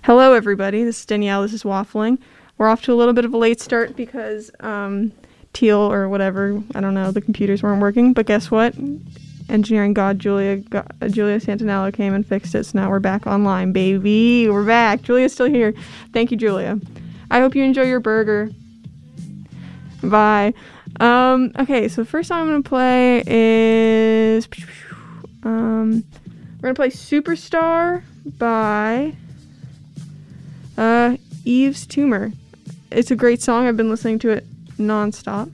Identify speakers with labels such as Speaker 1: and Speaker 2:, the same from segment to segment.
Speaker 1: Hello, everybody. This is Danielle. This is Waffling. We're off to a little bit of a late start because Teal or whatever, I don't know, the computers weren't working. But guess what? Engineering god Julia Santinello came and fixed it. So now we're back online, baby. We're back. Julia's still here. Thank you, Julia. I hope you enjoy your burger. Bye. Okay, so the first song I'm going to play is... we're going to play Superstar by... Yves Tumor. It's a great song. I've been listening to it nonstop.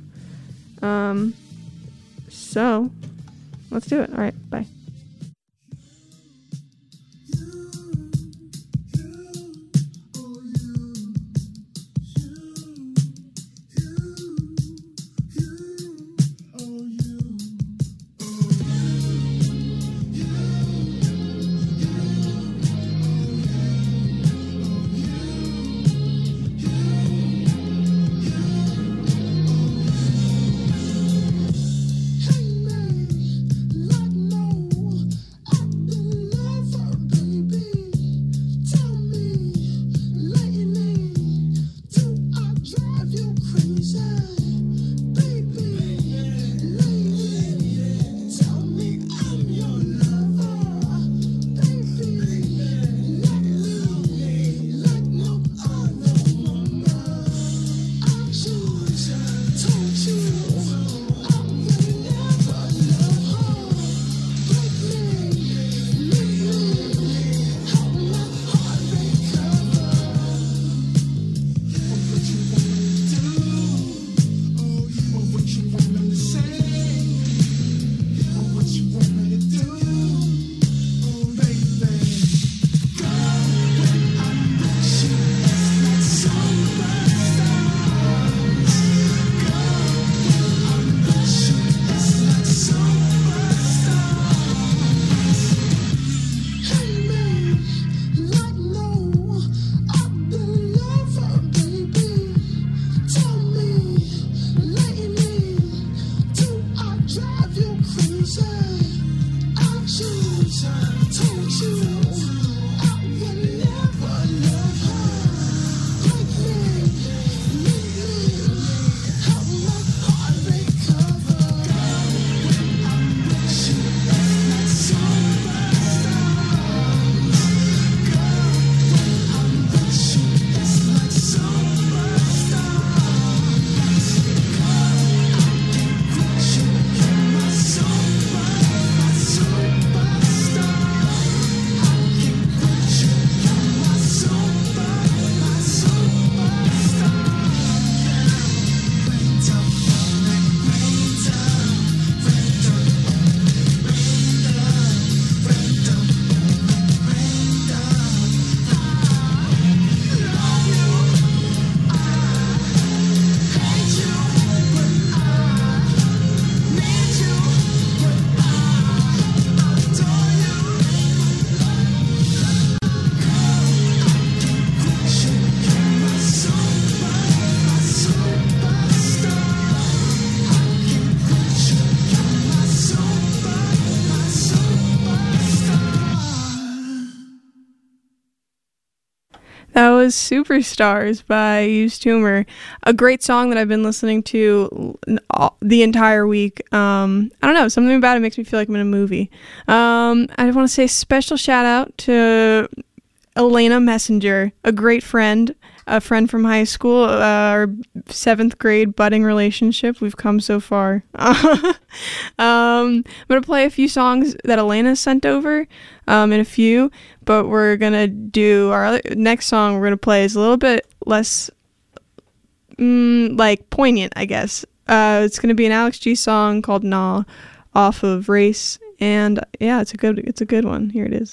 Speaker 1: So let's do it. All right, bye. That was Superstars by Yves Tumor. A great song that I've been listening to the entire week. I don't know, something about it makes me feel like I'm in a movie. I want to say special shout out to Elena Messenger, a great friend, a friend from high school, our 7th grade budding relationship. We've come so far. I'm going to play a few songs that Elena sent over, in a few, but we're going to do our next song we're going to play is a little bit less, like poignant, I guess. It's going to be an Alex G song called Nah off of Race, and yeah, it's a good one. Here it is.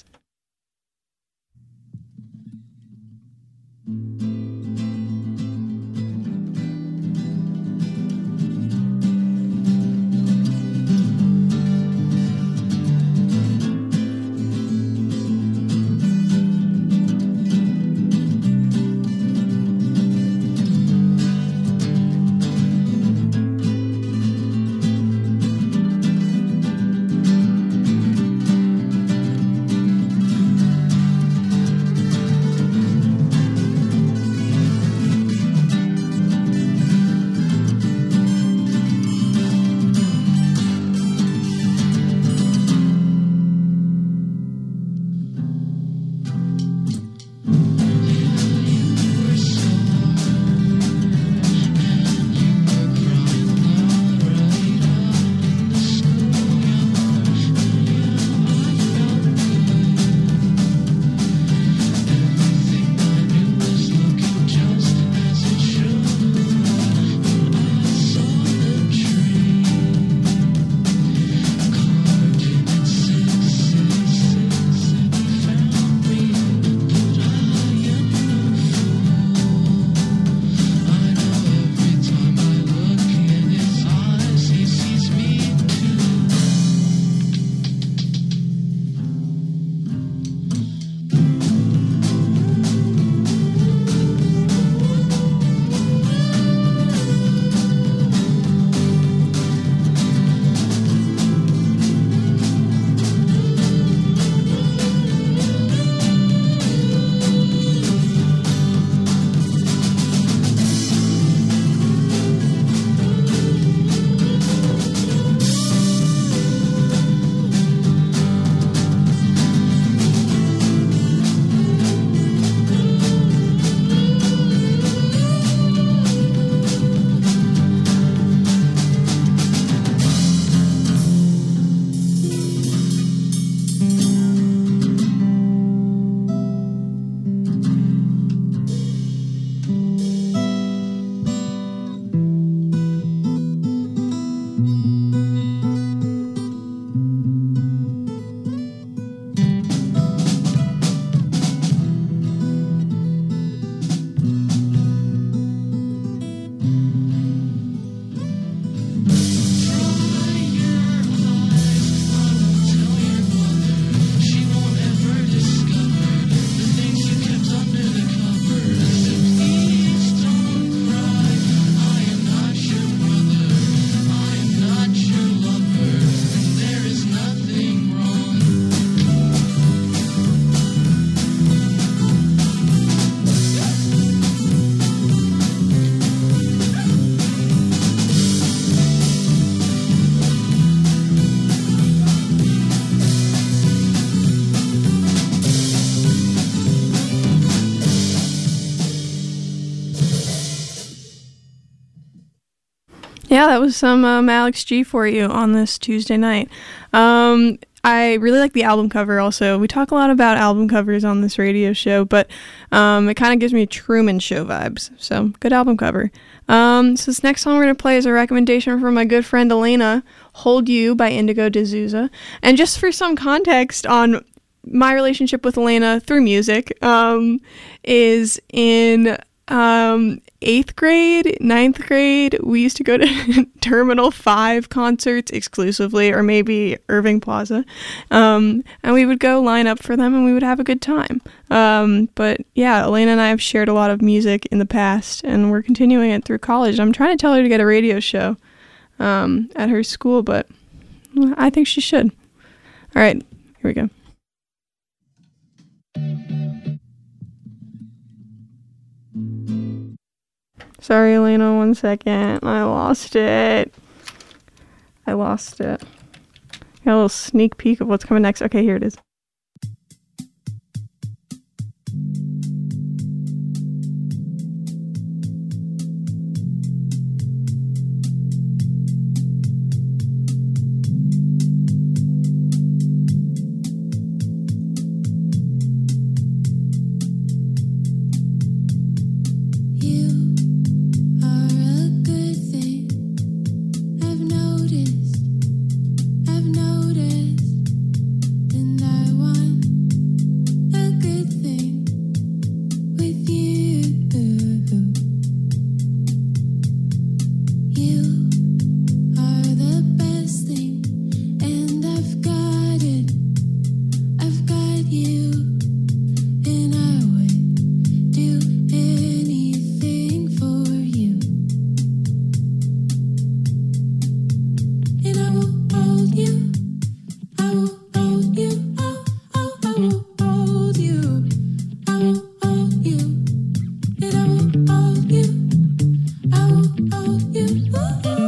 Speaker 1: Yeah, that was some Alex G for you on this Tuesday night. I really like the album cover also. We talk a lot about album covers on this radio show, but it kind of gives me Truman Show vibes. So, good album cover. So this next song we're going to play is a recommendation from my good friend Elena, Hold You by Indigo D'Souza. And just for some context on my relationship with Elena through music, is in 8th grade, 9th grade, we used to go to Terminal 5 concerts exclusively, or maybe Irving Plaza, and we would go line up for them and we would have a good time. But yeah, Elena and I have shared a lot of music in the past, and we're continuing it through college. I'm trying to tell her to get a radio show at her school, but I think she should. All right, here we go. Sorry, Elena, 1 second. I lost it. Got a little sneak peek of what's coming next. Okay, here it is.
Speaker 2: I will hold you.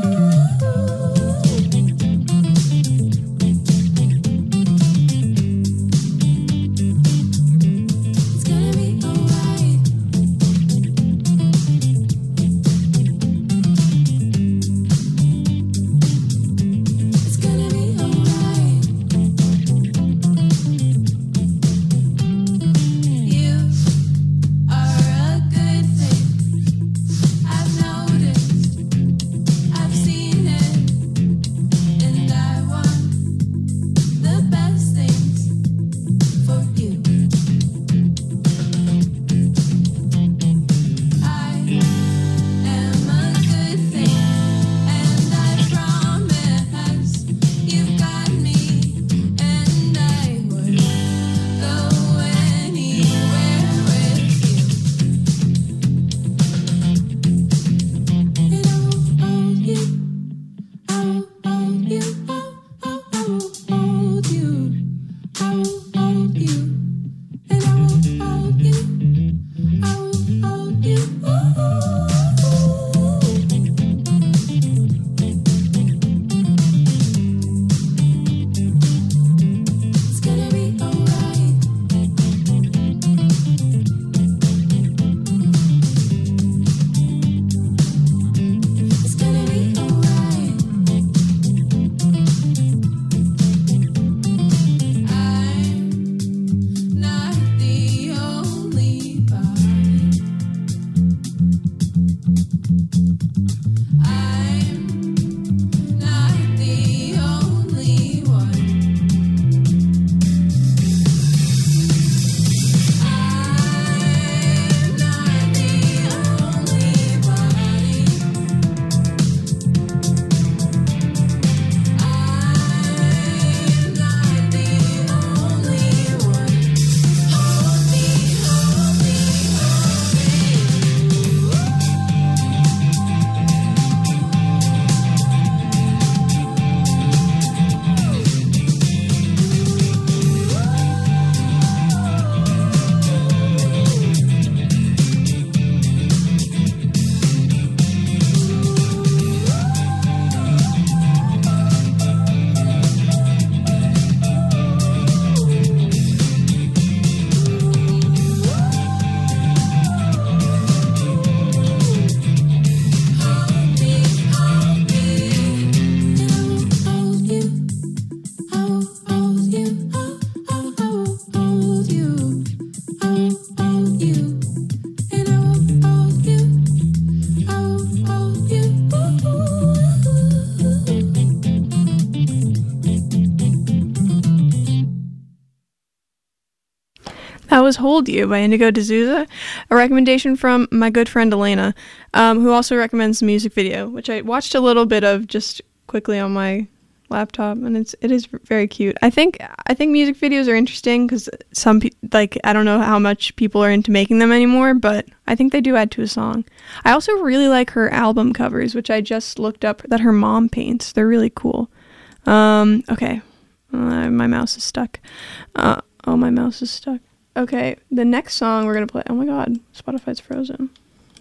Speaker 1: Always Hold You by Indigo D'Souza, a recommendation from my good friend Elena, who also recommends the music video, which I watched a little bit of just quickly on my laptop, and it is very cute. I think music videos are interesting because I don't know how much people are into making them anymore, but I think they do add to a song. I also really like her album covers, which I just looked up, that her mom paints. They're really cool. Okay. My mouse is stuck. My mouse is stuck. Okay, the next song we're gonna play. Oh my god, Spotify's frozen.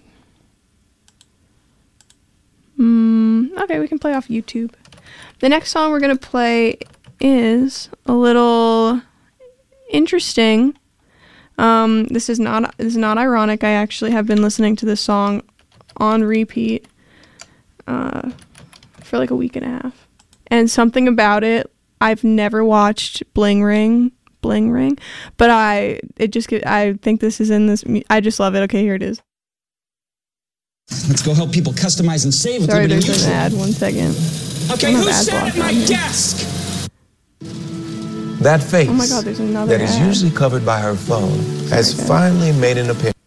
Speaker 1: Okay, we can play off YouTube. The next song we're gonna play is a little interesting. This is not ironic. I actually have been listening to this song on repeat for like a week and a half. And something about it, I've never watched Bling Ring, but I think this is in this. I just love it. Okay, here it is.
Speaker 2: Let's go help people customize and save with
Speaker 1: Sorry,
Speaker 2: Liberty
Speaker 1: there's
Speaker 2: Mutual.
Speaker 1: an ad. 1 second.
Speaker 2: Okay, who sat at my desk?
Speaker 3: That face
Speaker 1: Oh my God, there's another
Speaker 3: that is
Speaker 1: ad.
Speaker 3: usually covered by her phone has
Speaker 1: Okay.
Speaker 3: finally made an appearance.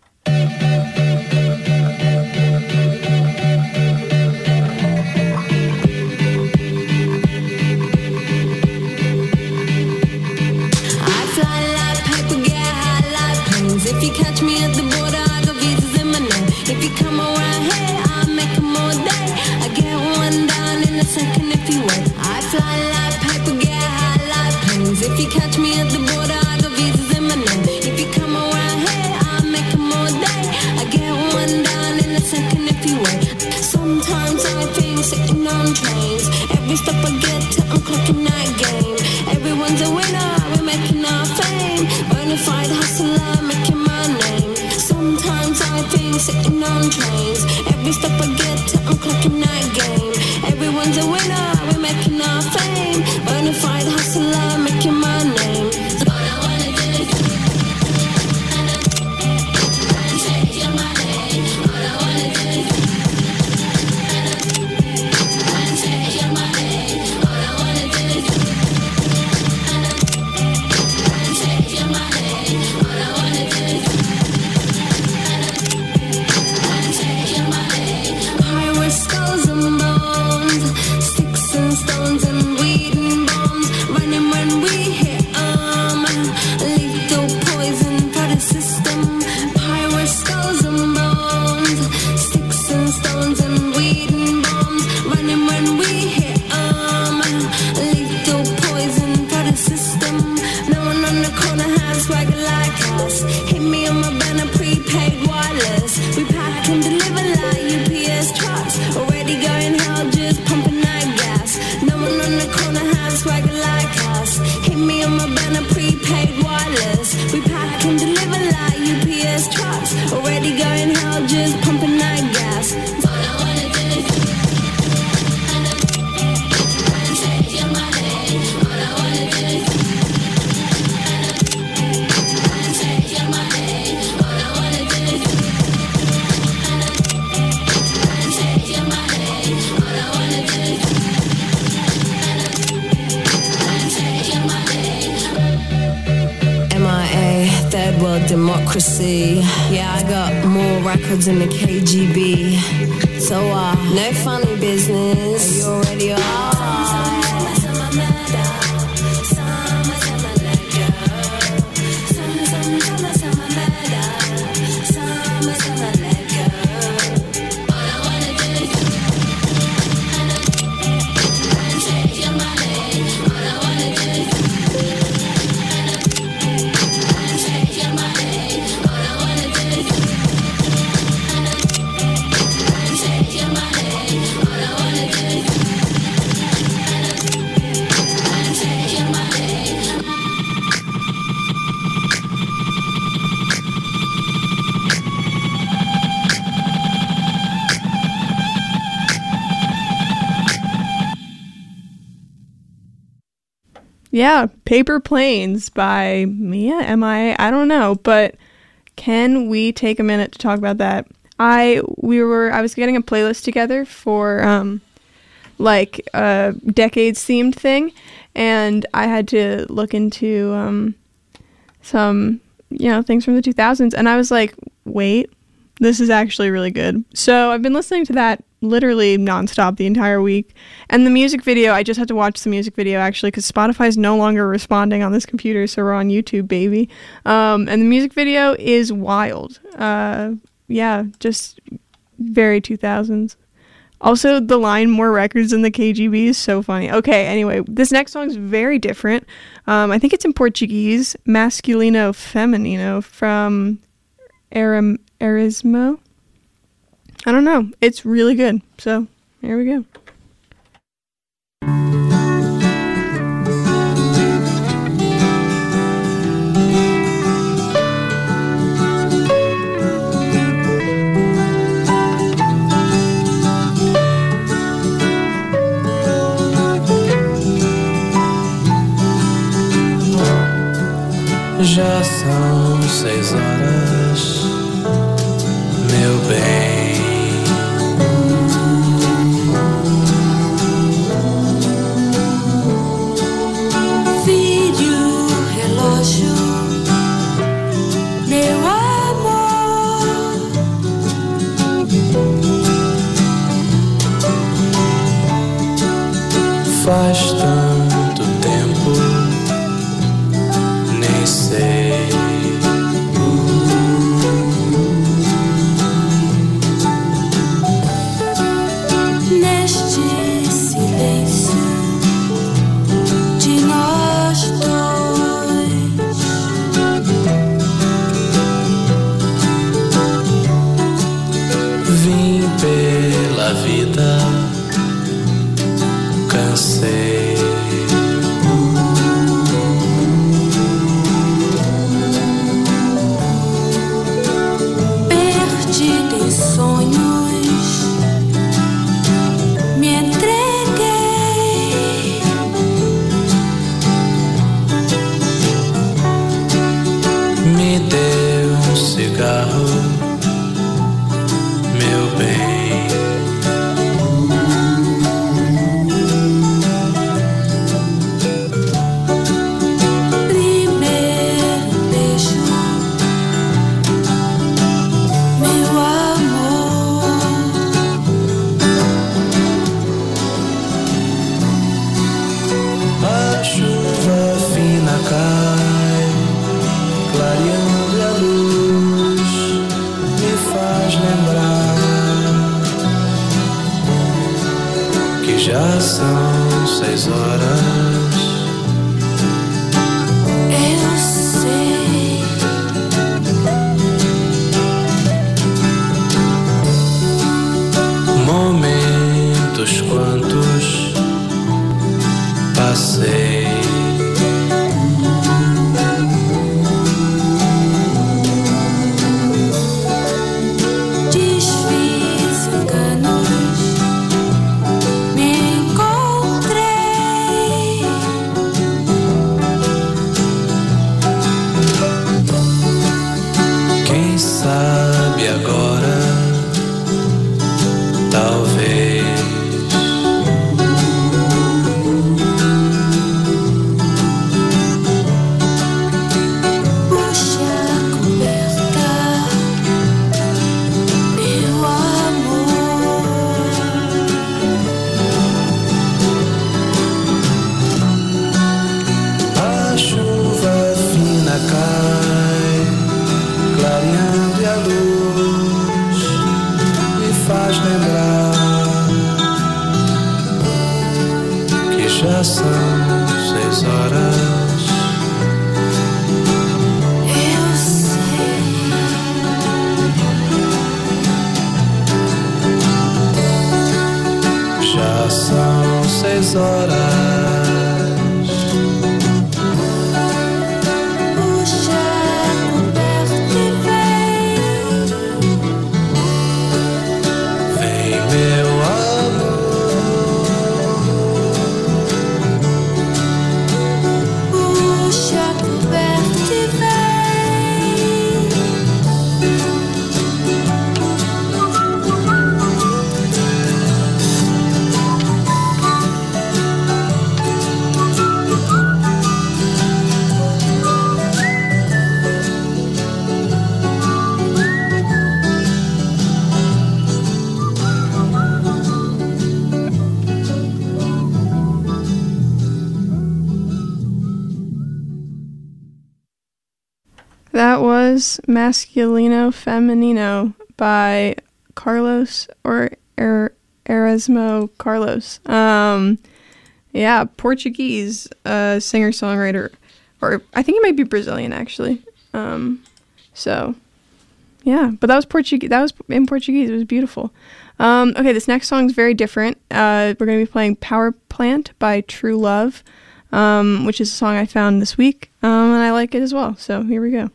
Speaker 4: I fly like paper, get high like planes. If you catch me at the border, I got visas in my name. If you come around here, I'll make them all day. I get one down in a second if you wait. I fly like paper, get high like planes. If you catch me at the border, I got visas in my name. If you come around here, I'll make them all day. I get one down in a second if you wait. Sometimes I think sitting on trains. Every step I get to, I'm clocking that game. Everyone's a winner, we're making our fame. Bonafide hustler, making my name. Sometimes I think sitting on trains. Every step I get to, I'm clocking that game. Everyone's a winner, we're making our fame. Bonafide hustler, making my name. All I wanna do is take your money. All I wanna do is take your money. All I wanna do is take your money. All I wanna do is take your money. Pirates, skulls and bones, sticks and stones and weed and bombs. Running when we hit lethal poison for the system. Pirates, skulls and bones, sticks and stones and weed and bombs. Running when we hit lethal poison for the system. No one on the corner has swagger like us. Hit me on my banner, prepaid wireless. We pack and deliver like UPS trucks. Already going hell, just pumping that gas. No one on the corner has swagger like us. Hit me on my banner, prepaid wireless. We pack and deliver like UPS trucks. Already going hell, just pumping that gas. All I wanna do is take your money. All I wanna do is take your money. All I wanna do is take your money. All I wanna do is take your money. MIA, third world democracy. Yeah, I got more records than the KGB. So, no funny business. You already are.
Speaker 1: Yeah, Paper Planes by Mia. I don't know, but can we take a minute to talk about that? I was getting a playlist together for like a decades themed thing, and I had to look into some things from the 2000s. And I was like, wait, this is actually really good. So I've been listening to that literally nonstop the entire week. And the music video, I just had to watch the music video actually because Spotify's no longer responding on this computer, so we're on YouTube, baby. And the music video is wild. Just very 2000s. Also, the line "more records than the KGB" is so funny. Okay, anyway, this next song is very different. I think it's in Portuguese, Masculino Feminino from Erismo. I don't know. It's really good. So, here we go.
Speaker 5: Já são 6 horas, meu bem.
Speaker 4: Vire o relógio, meu amor.
Speaker 5: Faz tanto tempo, nem sei.
Speaker 4: Neste silêncio de nós dois,
Speaker 5: Vim pela vida, cansei.
Speaker 4: perdido em sonhos, me entreguei.
Speaker 5: Me deu um cigarro, meu bem.
Speaker 4: Primeiro beijo, meu amor.
Speaker 5: A chuva fina cai, clareando a luz, me faz lembrar que já são 6 horas.
Speaker 4: Eu sei.
Speaker 5: Momentos quantos passei.
Speaker 4: Desfiz enganos, me encontrei.
Speaker 5: Quem sabe agora, talvez.
Speaker 4: Puxe a coberta, meu amor.
Speaker 5: A chuva fina cai, clareando e a luz me faz lembrar que já são 6 horas.
Speaker 4: Eu sei.
Speaker 5: Já são 6 horas.
Speaker 4: Puxa a coberta e
Speaker 5: Vem, meu amor.
Speaker 4: puxa a coberta e vem.
Speaker 1: Eras Masculino Femenino by Carlos or Erasmo Carlos. Yeah, Portuguese singer-songwriter, or I think he might be Brazilian actually. So yeah, but that was Portuguese. That was in Portuguese. It was beautiful. Okay, this next song is very different. We're going to be playing Power Plant by True Love, which is a song I found this week, and I like it as well. So here we go.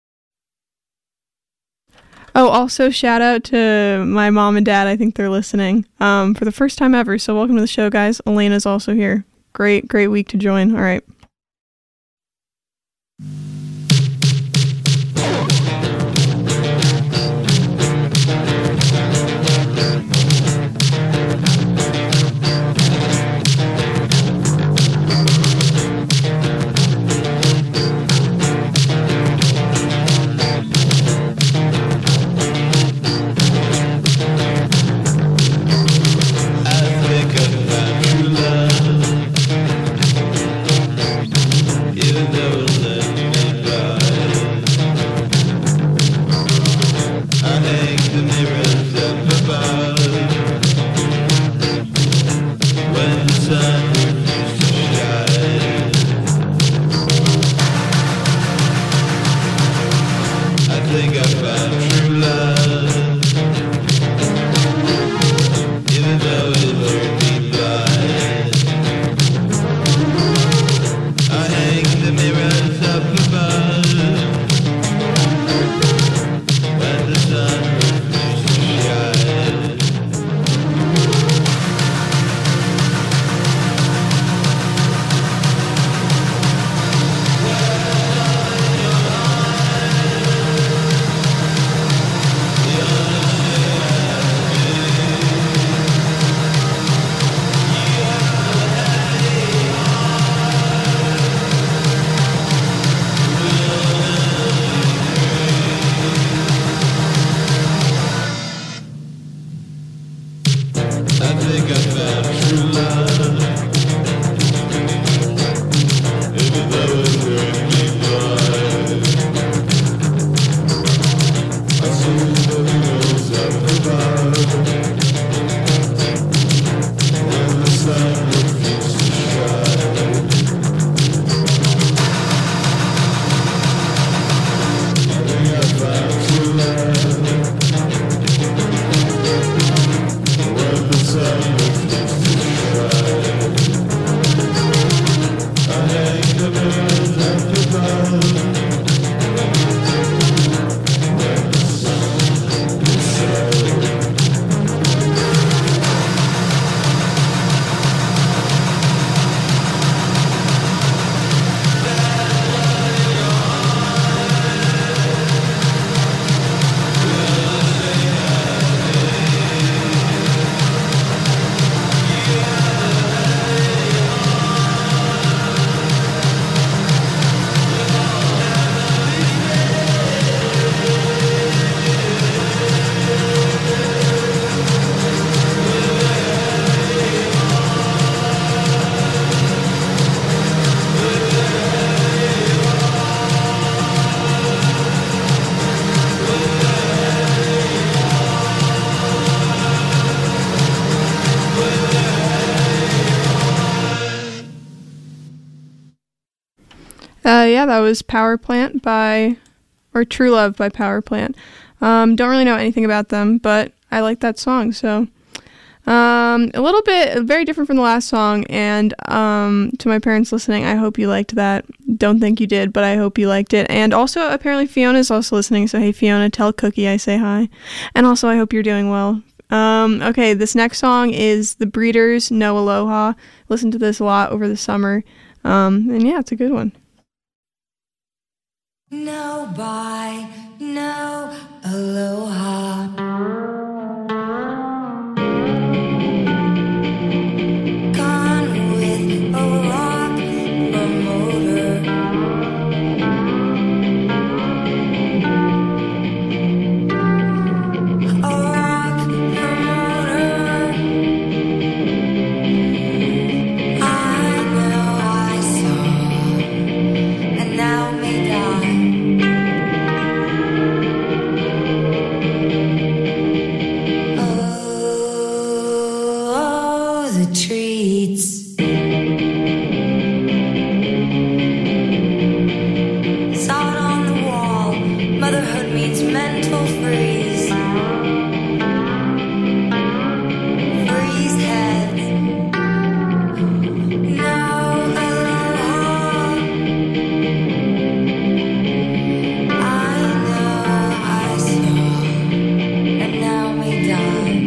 Speaker 1: Oh, also shout out to my mom and dad. I think they're listening for the first time ever. So welcome to the show, guys. Elena's also here. Great week to join. All right. Yeah, that was Power Plant or True Love by Power Plant. Don't really know anything about them, but I like that song. So a little bit very different from the last song. And to my parents listening, I hope you liked that. Don't think you did, but I hope you liked it. And also, apparently Fiona's also listening. So hey, Fiona, tell Cookie I say hi. And also, I hope you're doing well. Okay, this next song is The Breeders, No Aloha. Listened to this a lot over the summer. And yeah, it's a good one.
Speaker 4: No bye, no aloha. Gone with a rock promoter. A rock promoter. I know I saw, and now may die. the treats. Saw it on the wall, motherhood meets mental freeze. Freeze heads. No aloha. I know I saw, and now may die.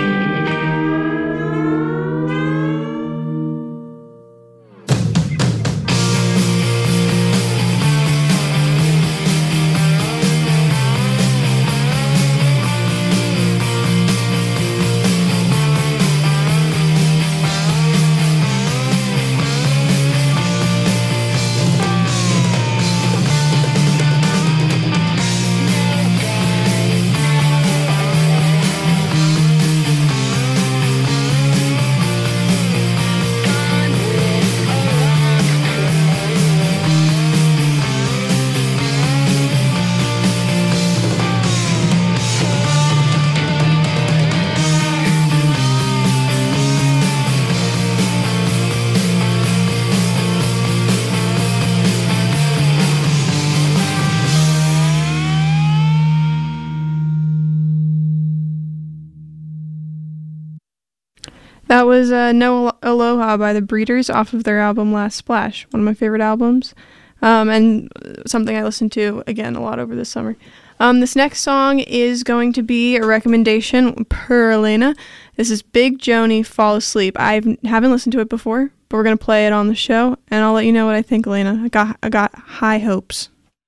Speaker 1: That was No Aloha by the Breeders off of their album Last Splash, one of my favorite albums, and something I listened to, again, a lot over this summer. This next song is going to be a recommendation per Elena. This is Big Joni, Fall Asleep. I haven't listened to it before, but we're going to play it on the show, and I'll let you know what I think, Elena. I got high hopes.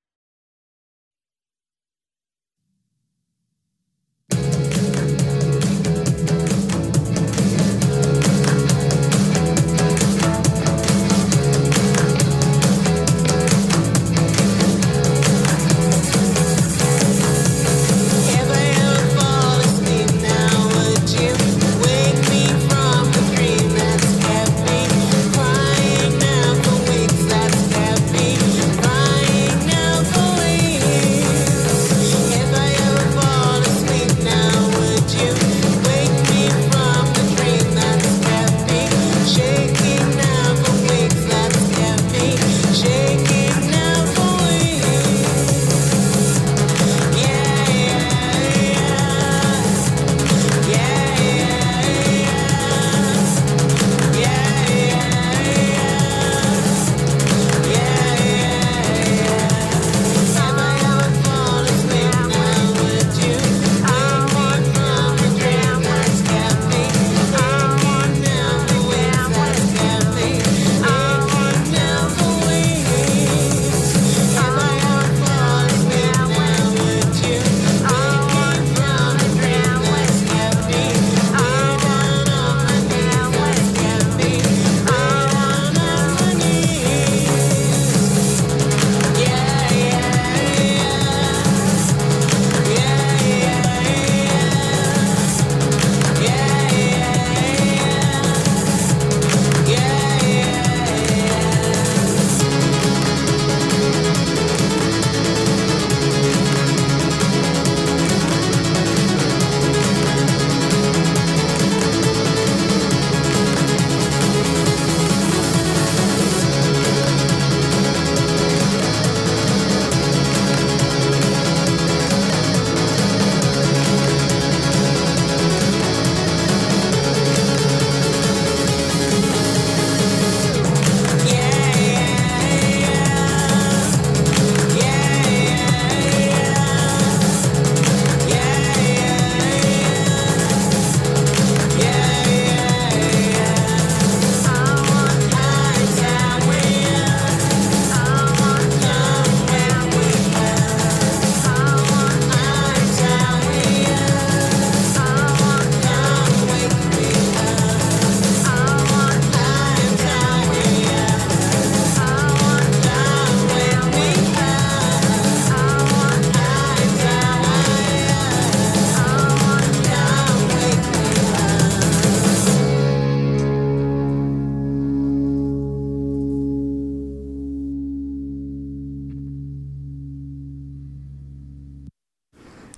Speaker 6: If I ever fall asleep now, would you wake me from the dream that's kept me crying now for weeks? That's kept me crying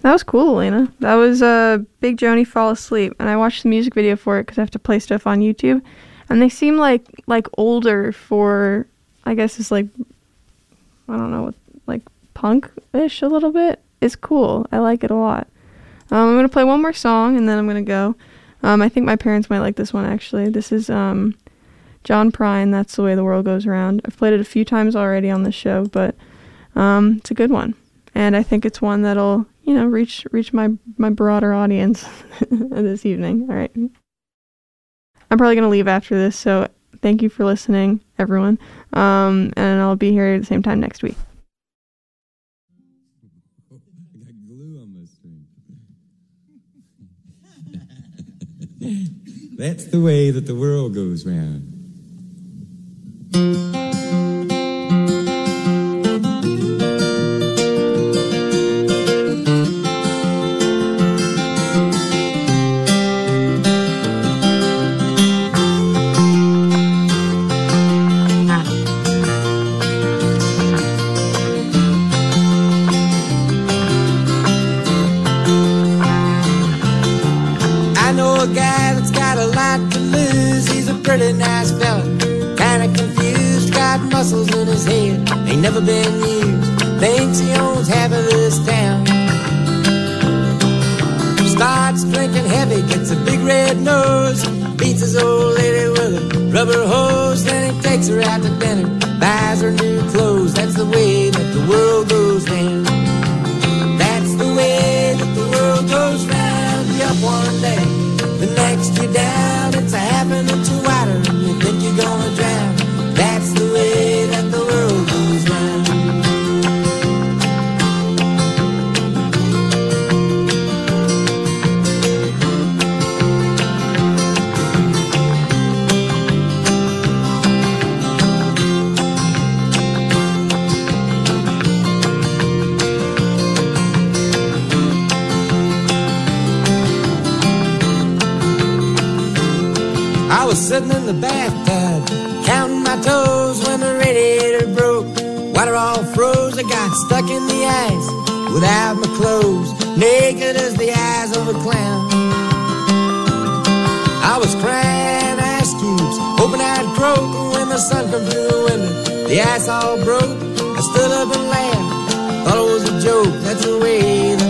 Speaker 1: That was cool, Elena. That was Big Joni Fall Asleep, and I watched the music video for it because I have to play stuff on YouTube, and they seem like older for, I guess it's like, I don't know, what, like punk-ish a little bit. It's cool. I like it a lot. I'm going to play one more song, and then I'm going to go. I think my parents might like this one, actually. This is John Prine, That's the Way the World Goes Around. I've played it a few times already on the show, but it's a good one. And I think it's one that'll, reach my broader audience this evening. All right. I'm probably going to leave after this, so thank you for listening, everyone. And I'll be here at the same time next week.
Speaker 7: I got glue on my string. That's the way that the world goes round.
Speaker 6: Pretty nice fella, kinda confused, got muscles in his head, ain't never been used, thinks he owns half of this town. Starts drinking heavy, gets a big red nose, beats his old lady with a rubber hose, then he takes her out to dinner, buys her new clothes. That's the way that the world goes down. That's the way that the world goes round. You up one day, the next you're down. It's a half an inch wider and you think you're gonna drown. That's the way that the world goes round. I was sitting in the bathtub, counting my toes when the radiator broke. Water all froze, I got stuck in the ice without my clothes, naked as the eyes of a clown. I was crying ice cubes, hoping I'd croak when the sun come through the window. The ice all broke, I stood up and laughed, thought it was a joke. That's the way that